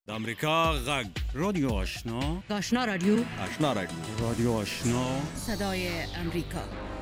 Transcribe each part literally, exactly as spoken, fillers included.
د امریکا غږ رادیو آشنا آشنا رادیو آشنا رادیو رادیو آشنا صدای امریکا.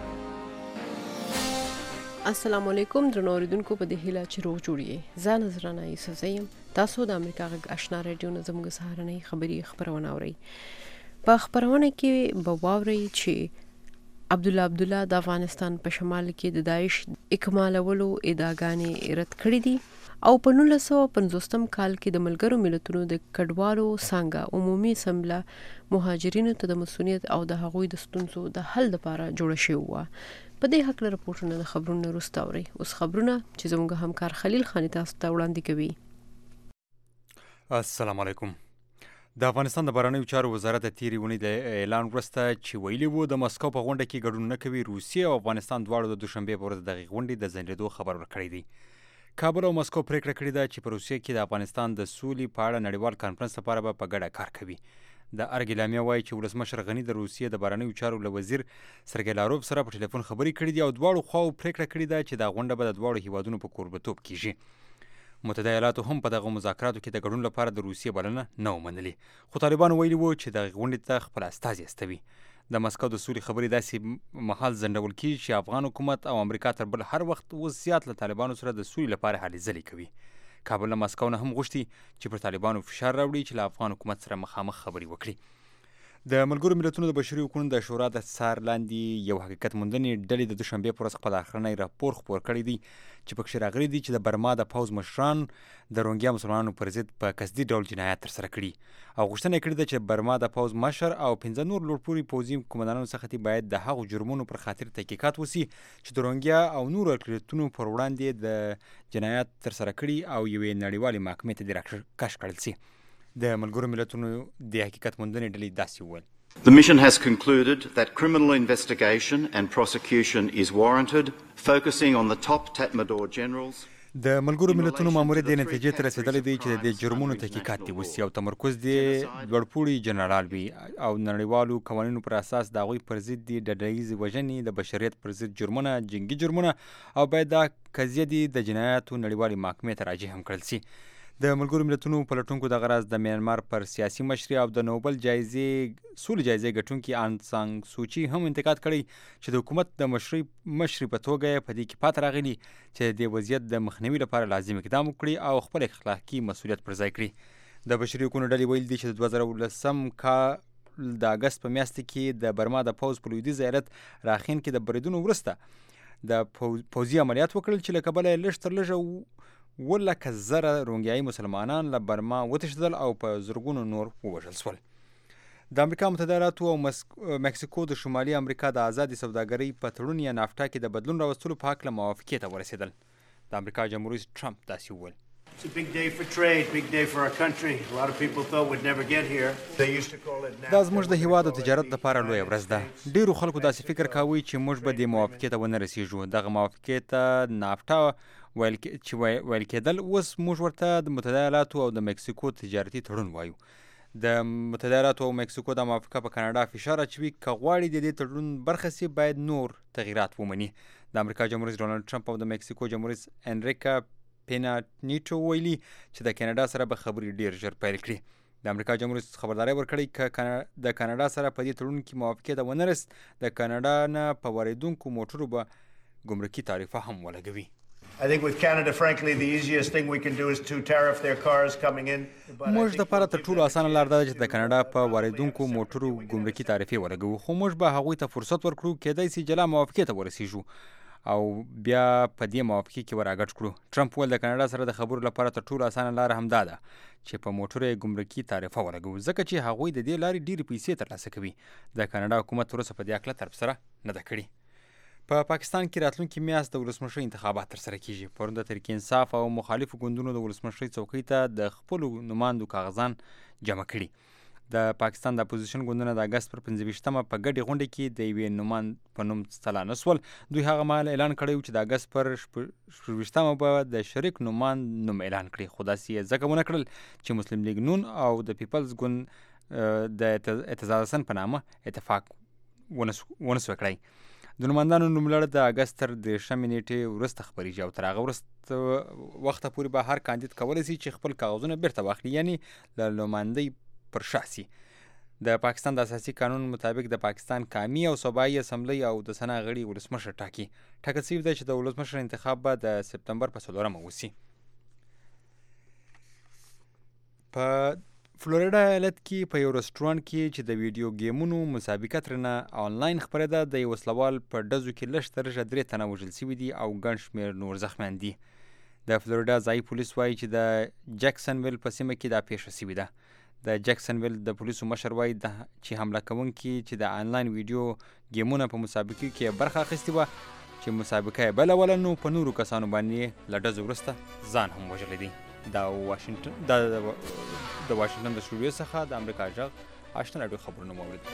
السلام علیکم درنو اوریدونکو، په دې هیله چې روغ جوړی زه نظرانه یوسف زیم. تاسو د امریکا غږ آشنا رادیو نه زموږ سهارنۍ خبري خبرونه اورئ. په خبرونه کې به واورئ چې عبدالله عبدالله د افغانستان په شمال کې د داعش اکمالولو ادعاګانې رد کړې دي او په نولس سوه پنځوستم کال کې د ملګرو ملتونو د کډوالو څانګه عمومي اسمبله مهاجرینو ته د مسؤلیت او د هغوی د ستونزو د حل لپاره جوړه شوې وه. په دې هکله راپورټونه د خبرونو وروسته اورئ. اوس خبرونه چې زموږ همکار خلیل خان تاسو ته وړاندې کوي. السلام علیکم. د افغانستان د بهرنیو چارو وزارت د تېرې اونۍ د اعلان وروسته چې ویلي وو د مسکو په غونډه کې ګډون نه کوي، روسیې او افغانستان دواړو د دوشنبې په ورځ دغې غونډې د ځنډېدو خبر ورکړی دی. کابل او مسکو پریکړه کړې ده چې په روسیې کې د افغانستان د سولې په اړه نړیوال کانفرنس لپاره به په ګډه کار کوي. د ارګ اعلامیه وایي چې ولسمشر غني د روسیې د بهرنیو چارو له وزیر سرګی لاروف سره په ټلیفون خبرې کړې دي او دواړو خواو پریکړه کړې ده چې دا غونډه به د دواړو هیوادونو په کوربتوب کیږي. متحده ایالاتو هم په دغه مذاکراتو کې د ګډون لپاره د روسیې بلنه نه ومنلې، خو طالبانو ویلي وو چې دغې غونډې ته خپل استازي استوي. د مسکو د سولې خبرې داسې مهال ځنډول کیږي چې افغان حکومت او امریکا تر بل هر وخت اوس زیات له طالبانو سره د سولې لپاره هلې ځلې کوي. کابل له مسکو نه هم غوښتي چې پر طالبانو فشار راوړي چې له افغان حکومت سره مخامخ خبرې وکړي. د ملګرو ملتونو د بشري حقوقو د شورا د څار لاندې یو حقیقت موندنې ډلې د دوشنبې په ورځ خپل اخرنی راپور خپور کړی دی چې پکښې راغلي دي چې د برما د پوځ مشران د روهینګیا مسلمانانو پر ضد په قصدي ډول جنایات ترسره کړي او غوښتنه یې کړې ده چې برما د پوځ مشر او پنځه نور لوړپوړي پوځي قومندانانو څخه دي باید د هغو جرمونو پر خاطر تحقیقات وسي چې د روهینګیا او نورو اقلیتونو پر وړاندې د جنایات ترسره کړي او یوې نړیوالې محکمې ته دې راکش کړل سي. د ملګرو ملتونو د حقیقت موندنې ډلې داسې وویل: The mission has concluded that criminal investigation and prosecution is warranted, focusing on the top Tatmadaw generals. د ملګرو ملتونو ماموریت د نتیجې ته رسېدلی دی چې د جرمونو تحقیقات دې وسي او تمرکز دې لوړپوړي جنرال وي او نړیوالو قوانینو پر اساس د هغوی پر ضد دې ډډهییزې وژنې، د بشریت پر ضد جرمونه، جنګي جرمونه او باید دا قضیه دې د جنایاتو نړیوالې محکمې ته راجع هم کړل سي. د ملګرو ملتونو پلټونکو دغه راز د میانمار پر سیاسي مشري او د نوبل جایزې سولې جایزې ګټونکي آن سان سوچي هم انتقاد کړی چې د حکومت د مشري مشري په توګه یې په دې کې پاتې راغلي چې د وضعیت د مخنیوي لپاره لازم اقدام وکړي او خپل اخلاقي مسؤلیت پر ځای کړي. د بشري حقوقو ډلې ویل دي چې د دوه زره ولسم کال د اګست په میاشت کې د برما د پوځ په لویدیځ ایالت راخین کې د بریدونو وروسته د پوځي عملیات وکړل چې له کبله یې لږ تر لږه ولکه زره روهینګیایي مسلمانان له برما وتښتېدل او په زرګونو نور ووژل شول. د امریکا متحده ایالاتو او مکسیکو د شمالي امریکا د ازادې سوداګرۍ په تړون یا نافټا کې د بدلون راوستلو په هکله موافقې ته ورسېدل. د امریکا جمهور رئیس ټرمپ داسې وویل: It's a big day for trade, big day for our country. A lot of people thought we'd never get here. They used to call it NAFTA. دا زموږ د هیواد او تجارت لپاره لویه ورځ ده. ډیرو خلکو داسې فکر کاوه چې موږ به دې موافقې ته ونه رسېږو. دغه موافقې ته نافټا ویل چې ویل کېدل، اوس موږ ورته د متحده ایالاتو او د مکسیکو تجارتي تړون وایو. د متحده ایالاتو او مکسیکو دا موافقه په کاناډا فشار اچوي که غواړي د دې تړون برخه سي باید نور تغییرات ومني. د امریکا جمهور رئیس ډونالډ ټرمپ او د مکسیکو جمهور رئیس انریکا پینا نیټو ویلي چې د کاناډا سره به خبرې ډیر ژر پیل کړي. د امریکا جمهور رئیس خبرداری ورکړی که د کاناډا سره په دې تړون کې موافقې ته ونه رسید، د کاناډا نه په واردونکو موټرو به ګمرکي تعرفه هم ولګوي. I think with Canada, frankly, the easiest thing we can do is to tariff their cars coming in. موږ د لپاره تر ټولو اسانه لار دا ده چې د کاناډا په واردونکو موټرو ګمرکي تعرفې ولګوو، خو موږ به هغوی ته فرصت ورکړو کېدای سي جلا موافقې ته ورسېږو او بیا په دې موافقې کې وراګډ کړو. ټرمپ ویل د کاناډا سره د خبرو لپاره تر ټولو اسانه لار همدا ده چې په موټرو یې ګمرکي تعرفه ولګوو، ځکه چې هغوی د دې لارې ډېرې پیسې ترلاسه کوي. د کاناډا حکومت وروسته په دې هکله تبصره نه ده کړې. په پا پاکستان کې راتلونکي میاشت د ولسمشرۍ انتخابات ترسره کیږي. پرون د تحریک انصاف او مخالفو ګوندونو د ولسمشرۍ څوکۍ ته د خپلو نماندو کاغذان جمع کړي. د پاکستان د اپوزیشن ګوندونه د اګست پر پنځه ویشتمه په ګډې غونډې کې د یوې نماند په نوم څلا نه سول. دوی هغه مهال اعلان کړی و چې د اګست پر شپږ ویشتمه به د شریک نوماند نوم اعلان کړي، خو داسې یې ځکه ونه کړل چې مسلم لیگ نون او د پیپلز ګوند د اعتزاز حسن په نامه اتفاق ونه سو کړی. د نوماندانو نوملړ د اګست تر دېرشمې نیټې وروسته خپریږي او تر هغه وروسته وخته پورې به هر کاندید کولی شي چې خپل کاغذونه بیرته واخلي، یعنې له نمایندۍ پر شا سي. د پاکستان د اساسي قانون مطابق د پاکستان قومي او صوبایي اسمبلی او د سنا غړي ولسمشر ټاکي. ټاکل شوي ده چې د ولسمشر انتخاب به د سپتمبر په څلورمه وشي. په فلوریډا ایالت کې په یو رستورانت کې چې د ویډیو گیمونو مسابقه ترنه آنلاین خپرېده، د یو وسلوال په ډزو کې لږ تر لږه درې تنه وژل شوي دي او ګڼ شمېر نور زخمیان دي. د فلوریډا ځایي پولیس وایي چې د جیکسنویل په سیمه کې دا پیښه شوې ده. د جیکسنویل د پولیسو مشر وایي چې حمله کوونکي چې د آنلاین ویډیو گیمونه په مسابقې کې برخه اخیستې وه، چې مسابقه یې بلوله، نو په نورو کسانو باندې له ډزو وروسته ځان هم وژلی دی. دا واشنګټن دا د واشنګټن د سټوډیو څخه د امریکا غږ آشنا راډیو خبرونه مو اورېدل.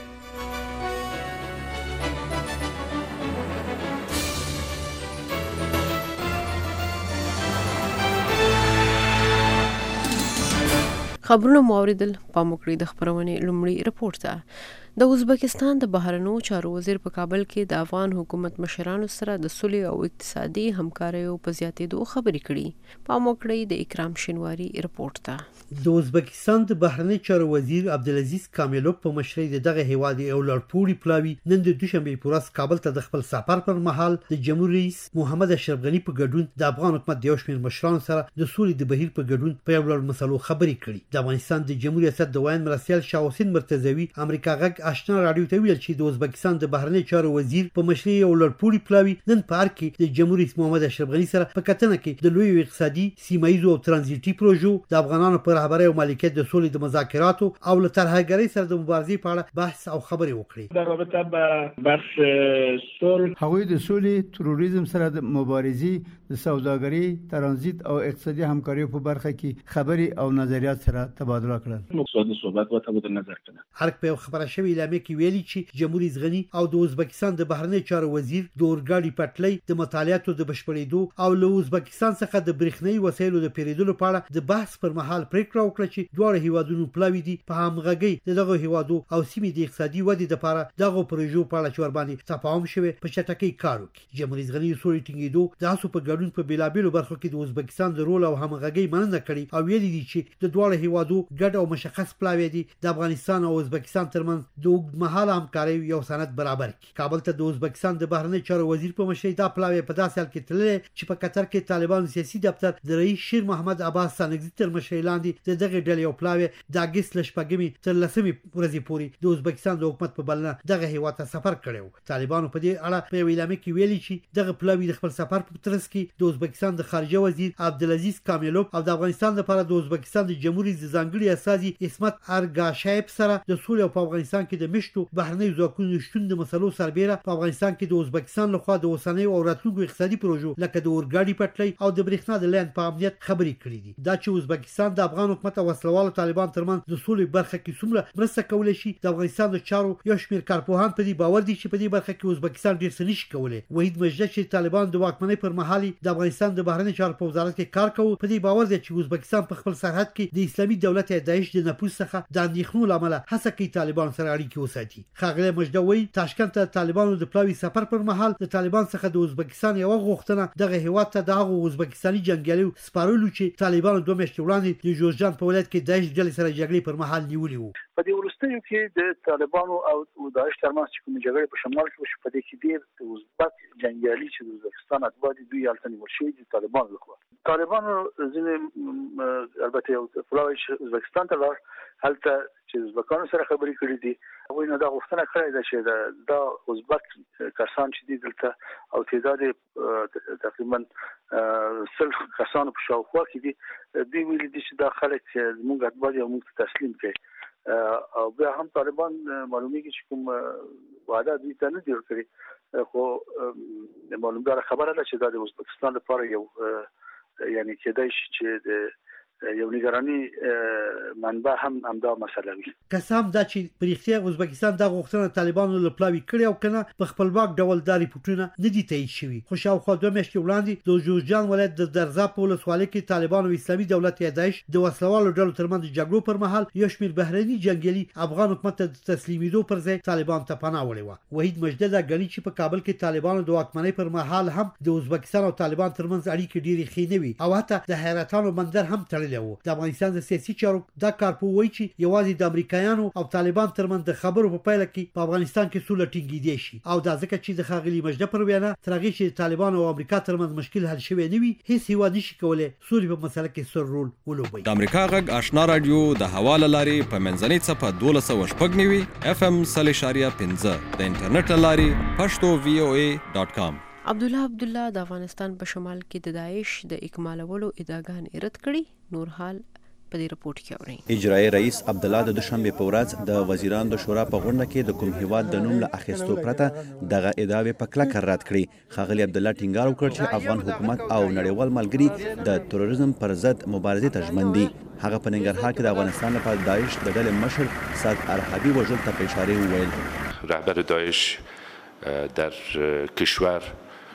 خبرونه مو اورېدل. پام وکړئ د خپرونې لومړي رپورټ ته. د ازبکستان د بهرنیو چارو وزیر په کابل کې د افغان حکومت مشرانو سره د صلح او اقتصادي همکاریو په زیاتېدو خبرې کړي. پام وکړئ د اکرام شینواری رپورټ ته. د ازبکستان د بهرنیو چارو وزیر عبدالعزیز کامیلوف په مشرۍ د دغه هیواد یو لړپوړي پلاوي نن د دوشنبې په ورځ کابل ته د خپل سفر پر مهال د جمهور رئیس محمد اشرف غني په ګډون د افغان حکومت د یو شمېر مشرانو سره د سولې د بهیر په ګډون په یو لړ مسلو خبرې کړي. د افغانستان د جمهور ریاست د وایي مرستیال شاه حسین مرتضوي امریکا غږ آشنا راډیو ته ویل چې د ازبکستان د بهرنیو چارو وزیر په مشرۍ یو لړپوړي پلاوي نن په ارګ کې د جمهور رئیس محمد اشرف غني سره په کتنه کې د لوی اقتصادي سیمایي او ترانزیټي پروژو د افغانانو پر رهبرۍ او مالکیت د سولې د مذاکراتو او له ترهګرۍ سره د مبارزې په اړه بحث او خبرې وکړي. در رابطه با بحث صلح هغوی د سولې، تروریزم سره د مبارزې، د سوداګرۍ، ترانزیت او اقتصادي همکاریو په برخه کې خبرې او نظریات سره تبادله کړل. مقصود صحبت و تبادل نظر کړل. ارګ په خبره شوی اعلامیه کې ویلي چې جمهور رئیس غني او د ازبکستان د بهرنیو چارو وزیر د اورګاډي پټلۍ د مطالعاتو د بشپړېدو او له ازبکستان څخه د برېښنايي وسایلو د پیریدلو په اړه د بحث پر مهال پریکړه وکړه چې دواړه هیوادونو پلاوي دي په همغږۍ دغه هیوادو او سیمې د اقتصادي ودې لپاره دغه پروژو په اړه چې ورباندې تفاهم شوی په چټکۍ کار وکړي. جمهور رئیس غني سولې ټینګېدو د هڅو په ګډون په بیلابېلو برخو کې د ازبکستان د رول او همغږۍ مننه کړې او ویلي دي چې د دواړو هیوادو ګډ او مشخص پلاوی دي د افغانستان او ازبکستان ترمنځ د اوږدمهاله همکارۍ یو سند برابر کړي. کابل ته د ازبکستان د بهرنیو چارو وزیر په مشرۍ دا پلاوی په داسې حال کې تللی چې په قطر کې طالبانو سیاسي دفتر د رئیس شیر محمد عباس سانګزي تر مشرۍ لاندې د دغه ډلې یو پلاوی د اګست له شپږمې تر لسمې ورځې پورې د ازبکستان د حکومت په بلنه دغه هیواد ته سفر کړی و. طالبانو په دې اړه په یو اعلامیه کې ویلي چې دغه پلاوی د خپل سفر په ترڅ کې د ازبکستان د خارجه وزیر عبدالعزیز کامیلوف او د افغانستان لپاره د ازبکستان د جمهور رئیس ځانګړي استازي اسمت ارګاشایب سره د سولې او په افغانستان کې د مشتو بهرنیو ځواکونو شتون د مسلو سربېره په افغانستان کې د ازبکستان لخوا د اوسنیو او راتلونکو اقتصادي پروژو لکه د اورګاډي پټلۍ او د برېښنا د لاین په امنیت خبرې کړې دي. دا چې ازبکستان د افغان حکومت او وسلوالو طالبان ترمنځ د سولې برخه کې څومره مرسته کولی شي د افغانستان د چارو یو شمېر کارپوهان په دې باور دي چې په دې برخه کې ازبکستان ډېر څه نشي کولی. وحید مجده چې طالبان د واکمنۍ پر مهال د افغانستان د بهرنیو چارو په وزارت کې کار کوي په دې باور دی چې ازبکستان په خپل سرحد کې د اسلامي دولت داعش د نفوذ څخه د اندېښنو له امله هڅه کوي طالبان سره اړیکې وساتي. ښاغلی مجده وایي تاشکند ته طالبانو د پلاوي سفر پر مهال د طالبان څخه د ازبکستان یو غوښتنه دغه هیواد ته د هغو ازبکستاني جنګیالیو سپارلو چې طالبانو دوه میاشتې وړاندې د جوزجان په ولایت کې داعش ډلې سره جګړې پر مهال نیولي وو. په دې وروستیو کې د طالبانو او داعش ترمنځ چې کومې جګړې په شمال کې وشوې په دې کې ډېر د ازبک جنګیالي چې د ازبکستان اتباع دي دوی هلته نیول شوي دي طالبانو لخوا. طالبانو ځینې البته یو پلاوی چې ازبکستان ته لاړ هلته چې ازبکانو سره خبرې کړې دي هغوی نو دا غوښتنه کړې ده چې دا ازبک کسان چې دي دلته او تعداد تقریبا سل کسانو په شاوخوا کې دي دوی ویلي دي چې دا خلک زموږ اتباع دي او موږ ته تسلیم کړي او بیا هم طالبان معلومیږي چې کوم وعده دوی ته نه دي ورکړي خو معلومداره خبره ده چې دا د ازبکستان لپاره یو یعنی کېدای شي چې د یو نگرانی منبع هم همدا مسله وي. قسم دا چې پرېختیا ازبکستان د غوښتنه طالبانو لپلاوي کړی او کنه په خپلواک ډول د ریپورتونه نه دي تایید شوي. خو شاوخوا دوه میاشتې وړاندې د جوزجان ولایت د درزا په ولسوالۍ کې طالبانو او اسلامي دولت یا داعش د وسلوالو ډلو ترمنځ جګړو پر مهال یو شمېر بهرني جنگیالي افغان حکومت ته د تسلیمېدو پر ځای طالبان ته پناه وړې وه. وحید مجدد غني چې په کابل کې طالبانو د واکمنۍ پر مهال هم د ازبکستان او طالبان ترمنځ اړیکې ډېرې ښې نه وي او حتی د حیرتانو بندر هم تړلی و. د افغانستان د سیاسي چارو دا کارپوه وایي چې یوازې د امریکایانو او طالبان ترمنځ د خبرو په پایله کې په افغانستان کې سوله ټینګېدی شي او دا ځکه چې د ښاغلي مجده پر وینا تر هغې چې د طالبانو او امریکا ترمنځ مشکل حل شوی نه وي هیڅ هیواد نشي کولی سولې په مسله کې سر رول ولوبوي. د امریکا غږ آشنا رادیو د هوا له لارې په منځنۍ څپه دولس سوه شپږ نوي اف ام سل اشاریه پنځه د انټرنیټ له لارې پښتو وی او ای ډاټ کام. عبدالله عبدالله د افغانستان په شمال کې د داعش د اکمالولو ادعاګانې رد کړي. نور حال په دې رپورت کې اورئ. اجرایي رئیس عبدالله د دوشنبه په ورځ د وزیرانو د شورا په غونډه کې د کوم هیواد د نوم له اخیستو پرته دغه ادعاوې په کلکه رد کړي. ښاغلي عبدالله ټینګار وکړ چې افغان حکومت او نړیوال ملګري د تروریزم پر ضد مبارزې ته ژمن دي. هغه په ننګرهار کې د افغانستان لپاره داعش د ډلې مشر سعد ارهابي وژل ته په اشاره وویل. رهبر داعش در کشور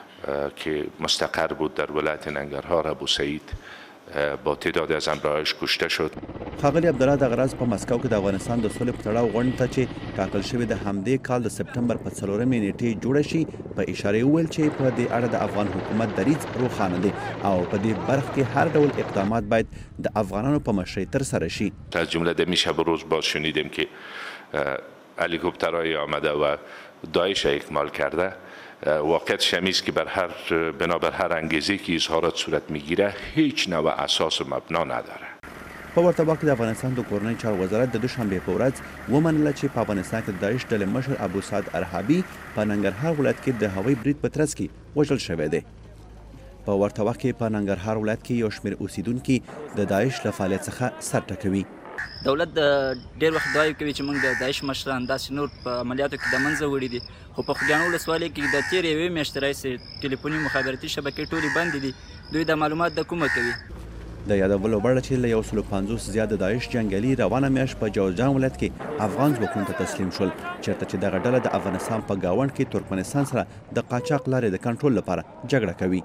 که مستقر بود در ولایت ننگرهار ابو سعید با تعدادی از همراهاش کشته شد. ښاغلي عبدالله د غرض په مسکو کې د افغانستان د سولې په تړاو غونډې ته چې ټاکل شوې د همدې کال د سپټمبر په څلورمې نیټې جوړه شي په اشاره وویل چې په دې اړه د افغان حکومت دریځ روښانه دی او په دې برخه کې هر ډول اقدامات باید د افغانانو په مشرۍ ترسره شي. از جمله در شب و روز باز شنیدیم که هلیکوپترهای آمده و داعش اکمال کرده. واقعیت شمیست که بر هر بنابر هر انگیزه که اظهارات صورت میگیره هیچ نوع اساس و مبنا نداره. په ورته وخت کې د افغانستان د کورنۍ چارو وزارت د دوشنبه په ورځ ومنله چې په افغانستان کې د داعش ډلې مشر ابو سعد ارهابي په ننګرهار ولایت کې د هوایي برید په ترڅ کې وژل شوی دی. په ورته وخت کې په ننګرهار ولایت کې یو شمېر اوسیدونکي د داعش له فعالیت څخه سر ټکوي. دولت د ډېر وخت دعا کوي چې موږ د داعش مشران داسې نور په عملیاتو کې د منځه وړي دي خو په خوږیاڼو ولسوالۍ کې د تېرې یوې میاشتې راهیسې ټلیفوني مخابراتي شبکې ټولې بندې دي. دوی د معلومات د کومه کوي. د یادولو وړ چې له یو سلو پنځوس زیات د داعش جنګیالي روانه میاشت په جوزجان ولایت کې افغان ځواکونو ته تسلیم شول چېرته چې دغه ډله د افغانستان په ګاونډ کې ترکمنستان سره د قاچاق لارې د کنټرول لپاره جګړه کوي.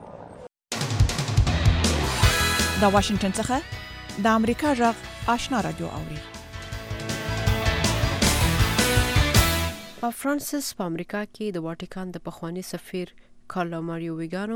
د واشنگټن څخه د امریکا غږ آشنا رادیو اوري. په فرانسس په امریکا کې د واټیکان د پخوانی سفیر کارلو ماریو ویګانو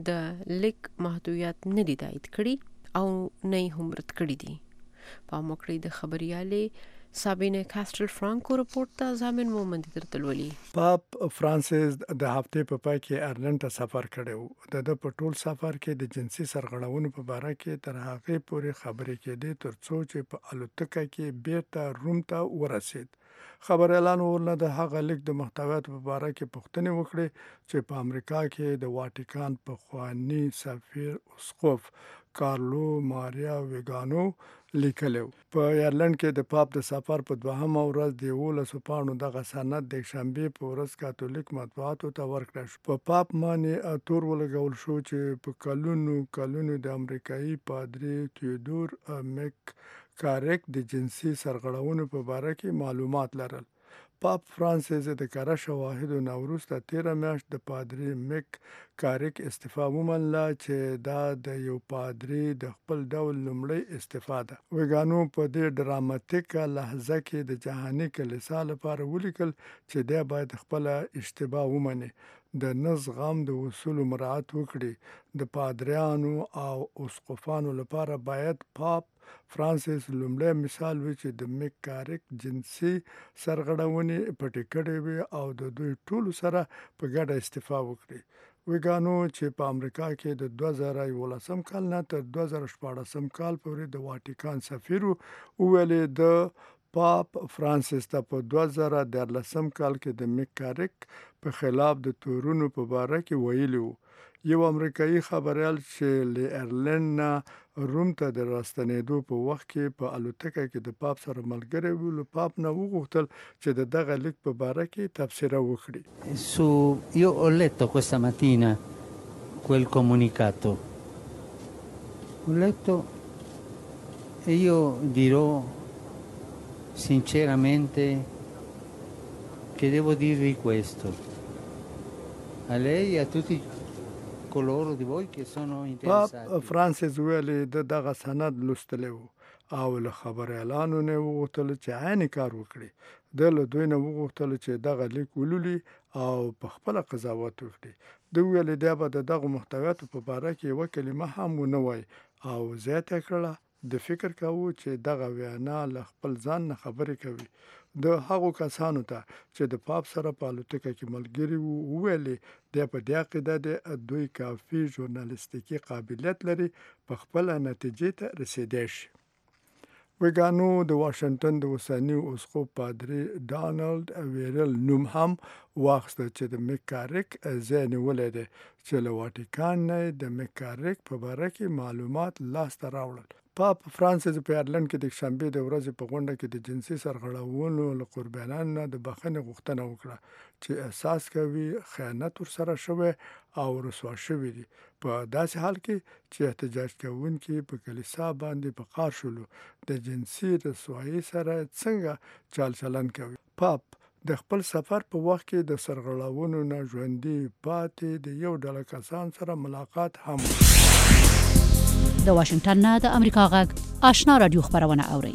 د لیک محدودیت نه دي تایید کړي او نه یې هم رد کړي دي. په موکړې د خبريالې سابینه کاستل فرانکو رپورت ته ځامن مومند درته ولي. پاپ فرانسیس د هفته په پای کې ایرلند ته سفر کړو. د په ټول سفر کې د جنسي سرغړونو په اړه کې تر هغه پورې خبرې کېدې ترڅو چې په الوتکه کې بیرته روم ته ورسید. خبريالانو ورنه د هغه لیک د محتویات په اړه کې پوښتنې وکړې چې په امریکا کې د واټیکان پخوانی سفیر اسقف کارلو ماریا ویګانو لیکلو. په ایرلند کې د پاپ د سفر په دوهمه ورځ د یولسو پاڼو دغه سند د شنبې په ورځ کاتولیک مطبوعاتو ته ورکړل شو. په پاپ باندې تور ولګول شو چې په کلونو کلونو د امریکایي پادری تیودور میک کاریک د جنسي سرغړونو په اړه کې معلومات لرل. پاپ فرانسیس د کره شواهدو نه وروسته تیره میاشت د پادری میک کاریک استعفا ومنله چې دا د یو پادری د خپل ډول لومړی استعفا ده. ویګانو په دې ډراماتیکه لحظه کې د جهاني کلیسا لپاره ولیکل چې دی باید خپل اشتباه ومني، د نس غم د اصولو مراعات وکړي. د پادریانو او اسقفانو لپاره باید پاپ فرانسیس لومړی مثال وي چې د میک کاریک جنسي سرغړونې پټې کړې وي او د دوی ټولو سره په ګډه استعفا وکړي. ویګانو چې په امریکا کې د دوه زره یولسم کال نه تر دوه زره شپاړسم کال پورې د واټیکان سفیر وویلې د پاپ فرانسیس ته په دوه زره دیارلسم کال کې د میک کاریک په خلاف د تورونو په باره کې ویلي وو. یو امریکایي خبريال چې له ایرلند نه روم ته د راستنېدو په وخت کې په الوتکه کې د پاپ سره ملګری و، له پاپ نه وغوښتل چې د دغه لیک په باره کې تبصره وکړي. Su io ho letto questa mattina quel comunicato. Ho letto e io dirò sinceramente che devo dirvi questo a lei e a tutti coloro di voi che sono interessati. پاپ فرانسیس ویلي د دغه سند لوستلی و او له خبریالانو نه وغوښتل چې عین کار وکړي. د له دوی نه وغوښتل چې دغه لیک ولولي او په خپله قضاوت وکړي. د ویلي دی به د دغه محتویاتو په باره کې یوه کلمه هم ونه وایي او زیاته کړه د فکر کوو چې دغه وینا له خپل ځان نه خبرې کوي. د هغو کسانو ته چې د پاپ سره په الوتکه کې ملګري وو وویلې دی په دې عقیده دی دوی کافي ژورنالیستیکي قابلیت لري په خپله نتیجې ته رسېدی شي. ویګانو د واشنګټن د اوسني اسقف پادري ډانلډ ویرل نوم هم واخیسته چې د میکاریک ځای نیولی دی چې له واټیکان نه د میکاریک په باره کې معلومات لاسته راوړل. پاپ فرانسیس په ایرلند کې د شنبې د ورځې په غونډه کې د جنسي سرغړونو له قربانیانو نه د بخښنې غوښتنه وکړه چې احساس کوي خیانت ورسره شوی او رسوا شوي دي په داسې حال کې چې احتجاج کوونکي په کلیسا باندې په قار شولو د جنسي رسوایي سره څنګه چال چلن کوي. پاپ د خپل سفر په وخت کې د سرغړونو نه ژوندي پاتې د یو ډله کسان سره ملاقات هم د واشنگټن نه د امریکا غږ آشنا رادیو خبرونه اوري.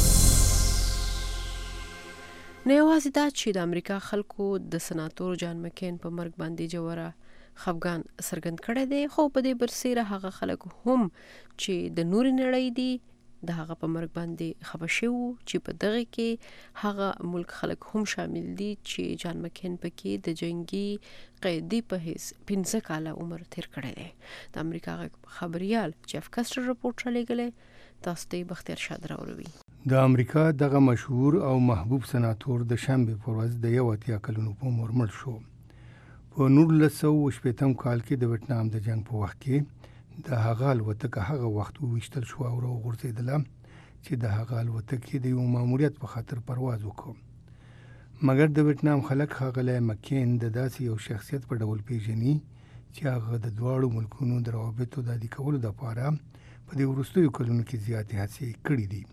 نه یوازې دا چې د امریکا خلکو د سناتور جان مکین په مرګ باندې جوړه خفګان څرګند کړی دی خو په دې برسیره هغه خلک هم چې د نوري نړۍ دي د هغه په مرګ باندې خبر شوی چې په دغه کې هغه ملک خلک هم شامل دي چې جان مکین پکې د جنگي قیدی په حیث پنځه کاله عمر تیر کړی دی. د امریکا خبريال جف کاستر رپورټ رالیږلی تاسو ته بختیار شاد راوړي. د امریکا دغه مشهور او محبوب سناتور د شنبه پر ورځ د یو اتیا کلونو په عمر مړ شو. په نولس سوه شپږم کال کې د ویتنام د جنگ په وخت کې د هغه الوتکه هغه وخت وویشتل شو او راغورځېدله چې د هغه الوتکې د یو ماموریت په خاطر پرواز وکړ. مګر د ویتنام خلک ښاغلی مکین د داسې یو شخصیت په ډول پیژني چې هغه د دواړو ملکونو د روابطو د عادي کولو دپاره په دې وروستیو کلونو کې زیاتې هڅې کړي دي.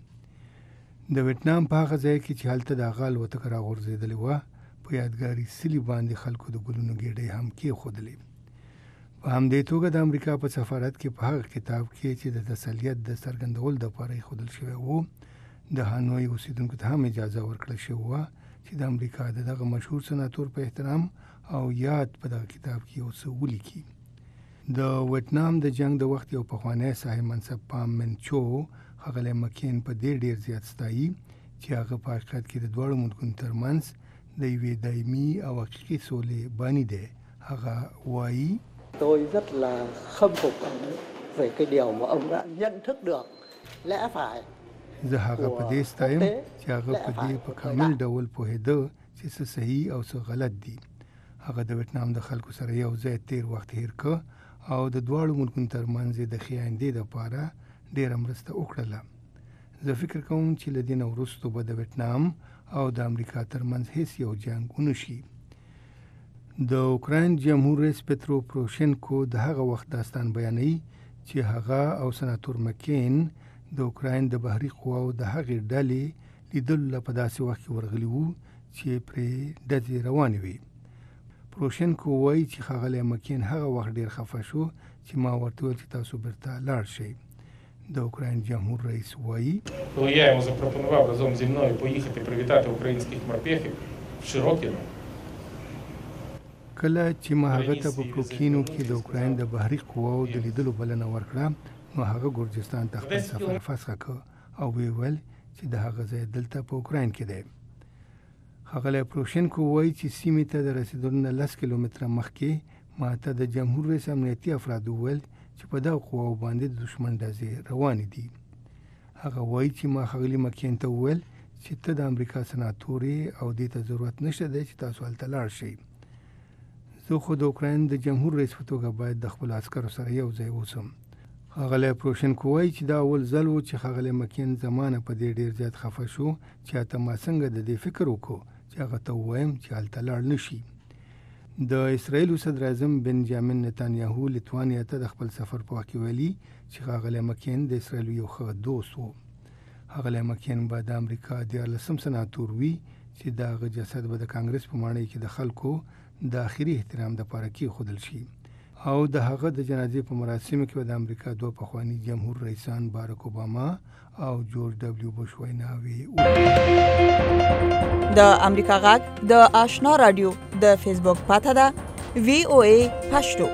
د ویتنام په هغه ځای کې چې هلته د هغه الوتکه راغورځېدلې وه په یادګاري سلي باندې خلکو د ګلونو ګېډۍ هم کېښودلې. په همدې توګه د امریکا په سفارت کې په هغه کتاب کې چې د تسلیت د څرګندولو دپاره ایښودل شوی و د هانوی اوسېدونکو ته هم اجازه ورکړل شوې وه چې د امریکا د دغه مشهور سناتور په احترام او یاد په دغه کتاب کې یو څه ولیکي. د ویتنام د جنگ د وخت یو پخوانی صاحب منصب پام منچو ښاغلی مکین په دې ډېر زیات ستایي چې هغه په حقیقت کې د دواړو ملکونو ترمنځ د یوې دایمي او حقیقي سولې بانی دی. هغه وایي Tôi rất là khâm phục ông về cái điều mà ông đã nhận thức được lẽ phải. زه هغه په دې ستایم چې هغه په دې په کامل ډول پوهېده چې څه صحیح او څه غلط دي. هغه د ویتنام د خلکو سره یو ځای تیر وخت هیر که او د دواړو ملکونو ترمنځ د ښې آیندې دپاره ډېره مرسته وکړله. زه فکر کوم چې له دې نه وروستو به د ویتنام او د امریکا ترمنځ هیڅ یو جنګ ونه شي. د اوکراین جمهور رئیس پترو پروشنکو د هغه وخت داستان بیانوي چې هغه او سناتور مکین د اوکراین د بحري قواو د هغې ډلې لیدلو له په داسې وخت کې ورغلي وو چې پرې ډزې روانې وي. پروشنکو وایي چې ښاغلی مکین هغه وخت ډېر خفه شو چې ما ورته وویل چې تاسو بیرته لاړ شئ. د اوکراین جمهور رئیس وایي коли я йому запропонував разом зі мною поїхати привітати українських морпехів в Широкіно. کله چې ما هغه ته په پروکینو کې د اوکراین د بحري قواو د لیدلو بلنه ورکړه نو هغه ګورجستان ته خپل سفر فسخ کړ او ویل چې د هغه ځای دلته په اوکراین کې دی. ښاغلی پروشنکو وایي چې سیمې ته د رسېدلو نه لس کیلومتره مخکې ما ته د جمهور رئیس امنیتي افرادو وویل چې په دغه قواو باندې د دښمن ډزې روانې دي. هغه وایي چې ما ښاغلي مکین ته وویل چې ته د امریکا سناتور او دې ته ضرورت نشته دی چې تاسو هلته لاړ شئ. زه خو د اوکراین د جمهور رئیس په توګه باید د خپلو عسکرو سره یو ځای اوسم. ښاغلی پروشنکو وایي چې دا اول ځل و چې ښاغلی مکین زمانه په دې ډېر زیات خفه شو چې هته ما څنګه د دې فکر وکړو چې هغه ته ووایم چې هلته لاړ نه شي. د اسرایلو صدر اعظم بنجامین نتانیاهو لیتوانیا ته د خپل سفر په وخت کې ویلي چې ښاغلی مکین د اسرایلو یو ښه دوست و. هغه مکین به د امریکا د لسم سناتور وی چې دا جسد به د کانګرس په ماڼۍ کې د خلکو د اخري احترام د پاره کې خودل شي او د هغه د جنازې په مراسمو کې د امریکا دوه پخوانی جمهور رئیسان باراک اوباما او جورج دبلیو بوش ویناوي. د امریکا غږ د آشنا رادیو د فیسبوک پاته ده وی او ای پښتو.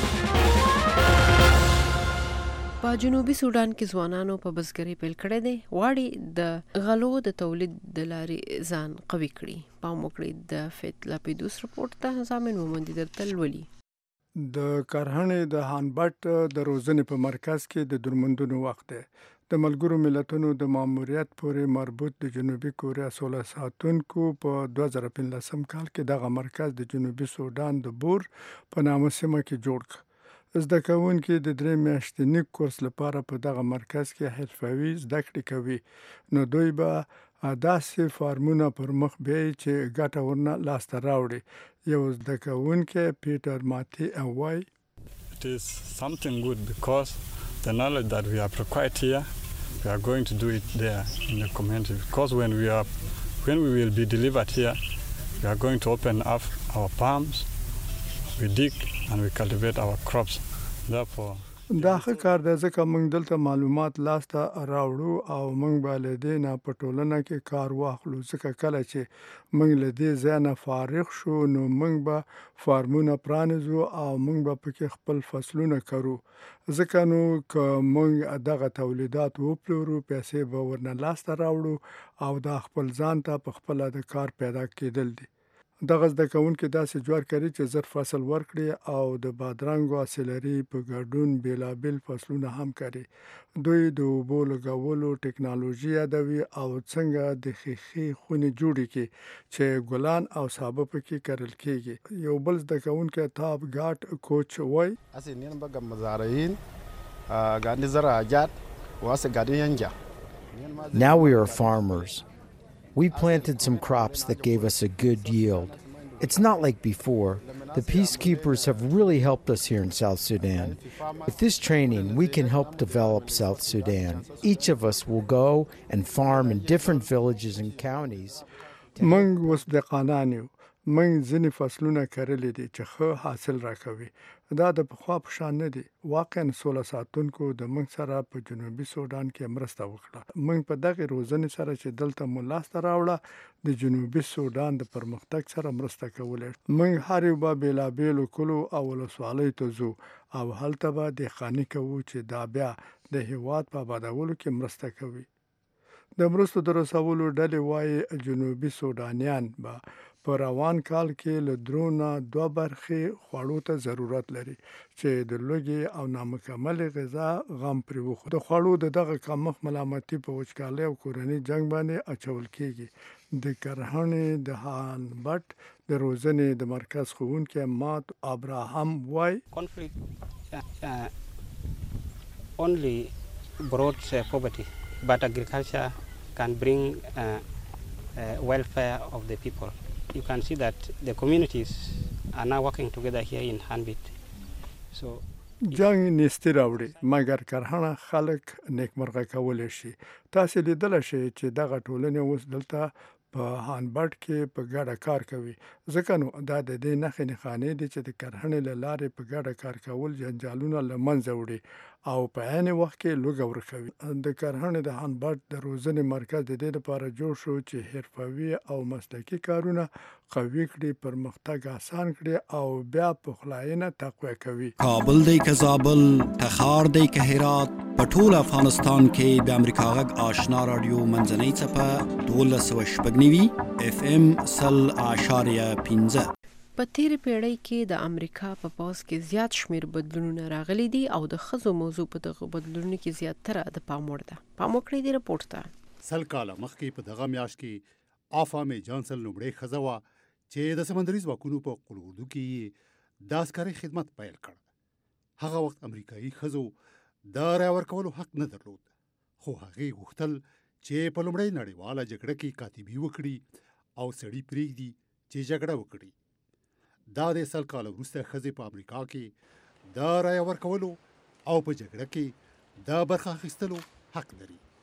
په جنوبي سودان کې ځوانانو په بزګرۍ پیل کړی دی. غواړي د غلو د تولید د لارې ځان قوي کړي. پام وکړئ د فیت لاپیدوس رپورټ ته زامن مومندي درته لولي. د کرهڼې د هانبټ د روزنې په مرکز کې د درمندونو وخت دی. د ملګرو ملتونو د ماموریت پورې مربوط د جنوبي کوریا سوله ساتونکو په دوه زره پنځلسم کال کې دغه مرکز د جنوبي سودان د بور په نامه سیمه کې جوړ کړ. زده کوونکي د درې میاشتني کورس لپاره په دغه مرکز کې حرفوي زده کړې کوي. نو دوی به داسې فارمونه پر مخ بیایي چې ګټه ورنه لاسته راوړي. یو زده کوونکی پیټر ماتي وایي It is something good because the knowledge that we have acquired here, we are going to do it there in the community. Because when we are, when we will be delivered here, we are going to open up our farms, we dig and we cultivate our crops. Therefore, دا ښه کار دی ځکه موږ دلته معلومات لاسته راوړو او موږ به له دې نه په ټولنه کې کار واخلو. ځکه کله چې موږ له دې ځای نه فارغ شو نو موږ به فارمونه پرانیزو او موږ به پکې خپل فصلونه کرو. ځکه نو که موږ دغه تولیدات وپلورو پیسې به ورنه لاسته راوړو او دا خپل ځان ته په خپله د کار پیدا کېدل دي. دغه زده کوونکي داسې جوار کوي چې زر فصل ورکړي او د بادرنګو سیلري په ګډون بیلابیل فصلونه هم کوي. دوی د اوبو لګولو ټکنالوژي یادوي او څنګه د ښیښې خونې جوړې کړي چې ګلان او سابه پکې کرل کېږي. یو بل زده کوونکی تاب ګاټ کوچ وایي Asi ni mbaga mazarain gani zarajat wasa gani yanja. Now we are farmers. We planted some crops that gave us a good yield. It's not like before. The peacekeepers have really helped us here in South Sudan. With this training, we can help develop South Sudan. Each of us will go and farm in different villages and counties. موږ اوس دهقانان یو. موږ ځینې فصلونه کرلي دي چې ښه حاصل راکوي. دا د پخوا په شان نه دي. واقعا سوله ساتونکو د موږ سره په جنوبي سودان کې مرسته وکړه. موږ په دغه روزنې سره چې دلته مو لاسته راوړه د جنوبي سودان د پرمختګ سره مرسته کولی. موږ هر یو به بېلابېلو کلو او ولسوالیو ته ځو او هلته به دهقاني کوو چې دا بیا د هېواد په آبادولو کې مرسته کوي. د مرستو د رسولو ډلې وایي جنوبي سودانیان به په روان کال کې له درو نه دوه برخې خوړو ته ضرورت لري چې د لوږې او نامکملې غذا غم پرې وخوري. د خوړو د دغه کمښت ملامتي په وچکالۍ او کورني جنګ باندې اچول کېږي. د کرهڼې د هانبټ د روزنې د مرکز ښوونکی مات ابراهام وایي Conflict uh, uh, only brought uh, poverty, but agriculture can bring uh, uh, welfare of the people. You can see that the communities are now working together here in Hanbit. So جنگ نیستی راوړي مګر کرهڼه خلک نیکمرغه کولی شي. تاسې لیدلی شئ چې دغه ټولنې اوس دلته په هانبټ کې په ګډه کار کوي. ځکه نو دا د دې نښې نښانې دي چې د کرهڼې له لارې په ګډه کار کول جنجالونه له منځه وړي او په عین وخت کې لوږه ورکوي. د کرهڼې د هانبټ د روزنې مرکز د دې لپاره جوړ شو چې حرفوي او مسلکي کارونه قوي کړي، پرمختګ آسان کړي او بیا پخلاینه تقویه کوي. کابل دی که زابل، تخار دی که هرات، په ټول افغانستان کې د امریکا غږ آشنا رادیو منځنۍ څپه دولس سوه شپږ نوي اف ام سل اعشاریه پنځه. په تیرې پیړۍ کې د امریکا په پوځ کې زیات شمیر بدلونونه راغلي دي او د ښځو موضوع په دغه بدلونونو کې زیاتره د پام وړ ده. پام وکړئ دې رپورټ ته. سل کاله مخکې په دغه میاشت کې آفا مې جانسن لومړۍ ښځه وه چې د سمندري ځواکونو په قول اردو کې یې د عسکري خدمت پیل کړ. هغه وخت امریکایي ښځو د رایه ورکولو حق نه درلود، خو هغې غوښتل چې په لومړۍ نړیواله جګړه کې کاتبي وکړي او سړي پرېږدي چې جګړه وکړي. دا د سل کاله وروسته ښځې په امریکا کې د رایه ورکولو او په جګړه کې د برخه اخیستلو حق لري.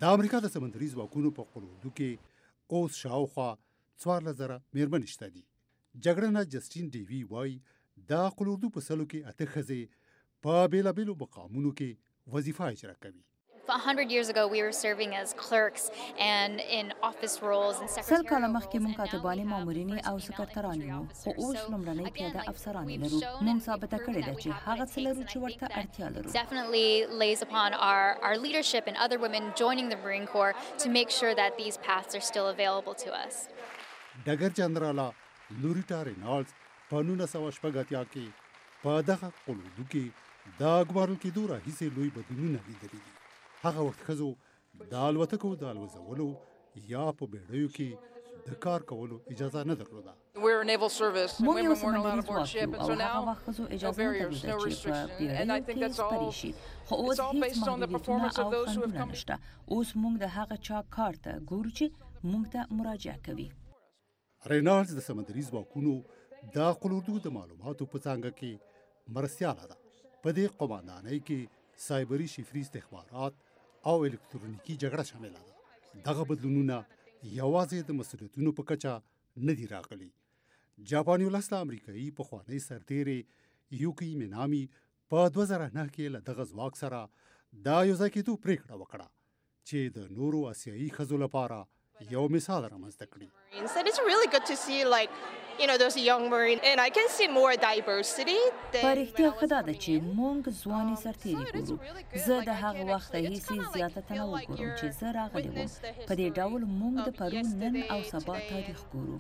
د امریکا د سمندري ځواکونو په قلوردو کې اوس شاوخوا څوارلس زره میرمنې شته دي. جګړنه جسټین ډیوي وایي دا قلوردو په سلو کې اته ښځې په بېلابېلو مقامونو کې وظیفه اجرا کوي. A hundred years ago, we were serving as clerks and in office roles and secretarial. سل کاله مخکې مونږ کاتبانې مامورینې او سکرترانې وو، خو اوس لومړنۍ پیاده افسرانې لرو. مونږ ثابته کړې ده چې هغه څه لرو چې ورته اړتیا لرو. Definitely lays upon our our leadership and other women joining the Marine Corps to make sure that these paths are still available to us. ډګر جنراله لوریټا رینالډز په نولس سوه شپږ اتیا کې په دغه قلوردو کې د ګمارل کېدو راهیسې لوی بدلونونه لیدلي دي. هغه وخت ښځو د الوتکو د الوزولو یا په بیړیو کې د کار کولو اجازه نه درلوده. مونږ یو سمندري ځواک یو او هغه وخت ښځو اجازه نه درلوده چې په بیړیو کې سپرې شي، خو اوس هېڅ محدودیتونه او خنډونه نشته. اوس مونږ د هغه چا کار ته ګورو چې مونږ ته مراجعه کوي. رینالډز د سمندري ځواکونو د قلوردو د معلوماتو په څانګه کې مرستیاله ده. په دې قوماندانۍ کې سایبري شفري استخبارات او الکترونیکي جګړه شامله ده. دغه بدلونونه یوازې د مسؤلیتونو په کچه نه دي راغلي. جاپاني ولس د امریکایي پخوانی سرتیرې یوکی مینامي په دوه زره نهه کې له دغه ځواک سره د یوځای کېدو پرېکړه وکړه چې د نورو آسیایي ښځو لپاره یو مثال رامنځته کړي. It's really good to see like you know there's a young Marine and I can see more diversity. په رښتیا ښه ده چې مونږ ځوانې سرتیري ګورو. زه د هغه وخت هیڅ زیاته تنوع ګورم چې زه راغلی وم. په دې ډول مونږ د پرون نن او سبا تاریخ ګورو.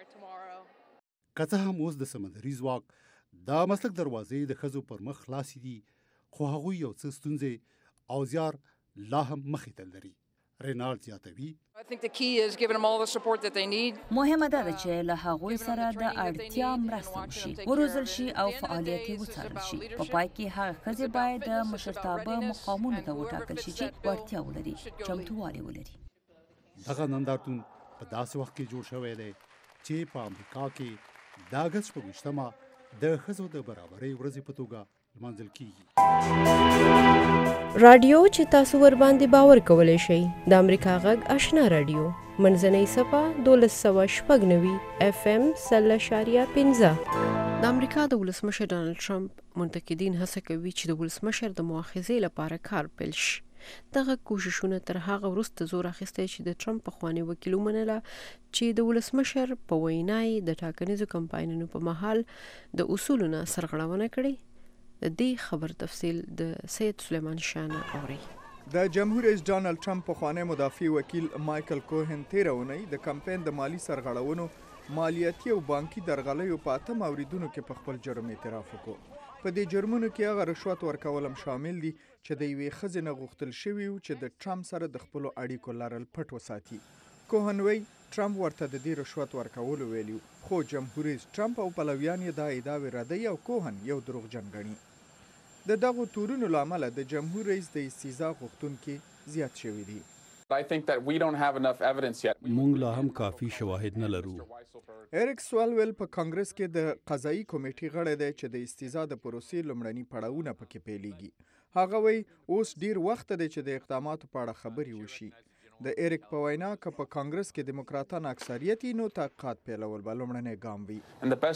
که څه هم اوس د سمندري ځواک دا مسلک دروازې د ښځو پر مخ خلاصې دي، خو هغوی یو څه ستونزې او زیار لا هم مخې ته لري. رینالډ زیاتوي مهمه ده چې له هغوی سره د اړتیا مرسته وشي، وروزل شي او فعالیت یې وڅارل شي. په پای کې هغه ښځې باید د مشرتابه مقامونو ته وټاکل شي چې وړتیا ولري، چمتووالی ولري. دغه نندارتون په داسې وخت کې جوړ شوی دی چې په امریکا کې د اګست شپږویشتمه د ښځو د برابرۍ ورځې په توګه لمانځل کیږي. رادیو چې تاسو ور باندې باور کولای شئ د امریکا غږ آشنا رادیو منځنۍ صفه دولس سوه شپږ نوي اف ام سل اشاریه پنځه. د امریکا د ولسمشر ډانلډ ټرمپ منتقدین هڅه کوي چې د ولسمشر د مؤاخذې لپاره کار پیل شي. دغه کوششونه تر هغه وروسته زور اخیستی چې د ټرمپ پخوانی وکیل ومنله چې د ولسمشر په وینا یې د ټاکنیزو کمپاینونو په مهال د اصولو نه سرغړونه کړې. د دې خبر تفصیل د سید سلیمان شاه اوري. د جمهور رئیس ډانلډ ټرمپ پخوانی مدافع وکیل مایکل کوهن تیر اونۍ د کمپاین د مالی سرغړونو، مالیاتي او بانکي درغلیو په اتم اوریدونو کې په خپل جرم اعتراف وکړ. په دې جرمونو کې هغه رشوت ورکول هم شامل دي چې د یوې ښځې نه غوښتل شوي وو چې د ټرمپ سره د خپلو اړیکو لرل پټ وساتي. کوهن وایي ټرمپ ورته د دې رشوت ورکولو ویلي، خو جمهور رئیس ټرمپ او پلویان یې دا ادعاوې ردوي او کوهن یو دروغجن ګڼي. د دغو تورونو له امله د جمهور رئیس د استیضاح غوښتونکي زیات شوي دي. مونږ لا هم کافي شواهد نه لرو. اریک سوالویل په کانګرس کې د قضایي کمیټې غړی دی چې د استیضاح د پروسې لومړني پړاوونه پکې پیلېږي. هغه وایي اوس ډیر وخت دی چې د اقداماتو په اړه خبرې وشي. د اریک په وینا که په کانګرس کې دیموکراتان اکثریت وي نو تحقیقات پیلول به لومړنی ګام وي.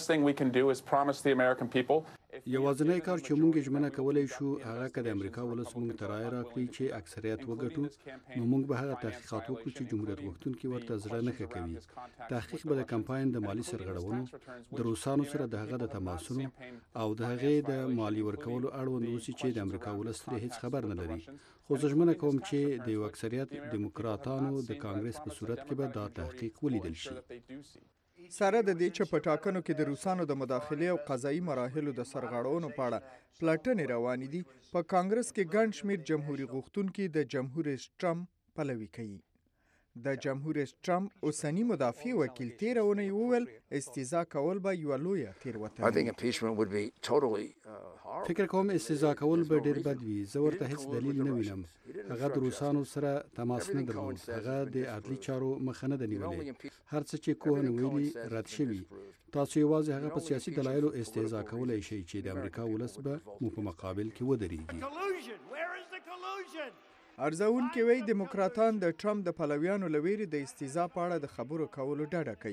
یوازینی کار چې موږ ژمنه کولی شو هغه که د امریکا ولس موږ ته رایه راکړي چې اکثریت وګټو، نو موږ به هغه تحقیقات وکړو چې جمهوریت غوښتونکي ورته زړه نه ښه کوي. تحقیق به د کمپاین د مالي سرغړونو، د روسانو سره د هغه د تماسونو او د هغې د مالی ورکولو اړوند وسي چې د امریکا ولس ترې هیڅ خبر نه لري. خو زه ژمنه کوم چې د یو اکثریت دیموکراتانو د کانګرس په صورت کې به دا تحقیق ولیدل شي. سره د دې چې په ټاکنو کې د روسانو د مداخلې او قضایي مراحلو د سرغړونو په اړه پلټنې روانې دي، په کانګرس کې ګڼ شمېر جمهوري غوښتونکي د جمهور رئیس ټرمپ پلوي کوي. د جمهور رئیس ټرمپ اوسنی مدافع وکیل تیر اونۍ وویل استیضاح کول به یوه لویه تېروتنه. فکر کوم استیضاح کول به ډېر بد وي. زه ورته هیڅ دلیل نه وینم. هغه د روسانو سره تماس نه درلود. هغه د عدلي چارو مخه نه ده نیولې. هر څه چې کوهن ویلي رد شوي. تاسو یوازې هغه په سیاسي دلایلو استیضاح کولی شئ چې د امریکا ولس به مو په مقابل کې ودرېږي. ارزونکي وایي دیموکراتان د ټرمپ د پلویانو له ویرې د استیزا په اړه د خبرو کولو ډډه کوي.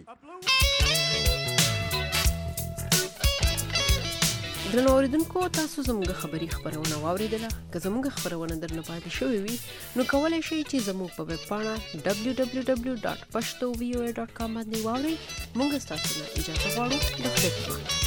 درنو اوریدونکو تاسو زموږ خبری خبرونه واوریدله. که زموږ خبرونه درنه پاتې شوې وي نو کولای شئ چې زموږ په ویب پاڼه دبلیو دبلیو دبلیو ډاټ پښتو وی او ای ډاټ کام باندې واورئ. موږ ستاسو نه اجازه غواړو. د خدای په امان.